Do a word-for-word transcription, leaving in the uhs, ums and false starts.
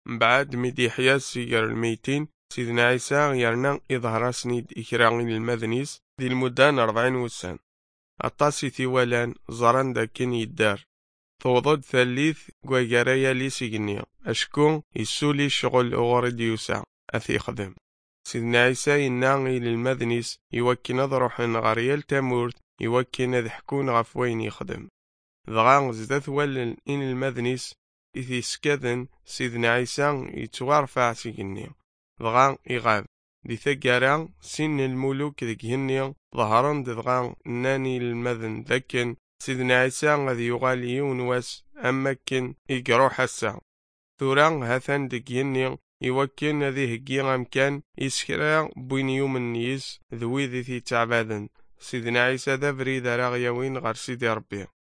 من بعد ميدي حيا سيجر الميتين سيدنا عيسى يرنا إظهر سنيد إكراغين المذنيس ذي المدان أربعين وسان أطاسي ثيوالان زران داكن يدار توضد ثالث قويقاريا لي سيجنيا أشكو يسولي شغل أغرد يوسع أثي خدم سيدنا عيسى يناغي للمذنيس يوكي نظروح غريال تامورت يوكي نذحكون غفوين يخدم ضغان زدث ولن إن المذنيس إذي سكذن سيدنا عيسى يتوارفع سيجنيا ضغان إغاب دي ثقارا سن الملوك ذكهنيا ظهران دغان ناني المذن ذكن سيدنا عيسى غادي يغال يونواس أمكن إقرو حسا ثوران هثان دكيني يوكن ذي هكي غامكان إسكرا بوين يوم النيس ذوي ذي ثي تعبادن سيدنا عيسى ذا بريد راغيوين غير سيدي ربي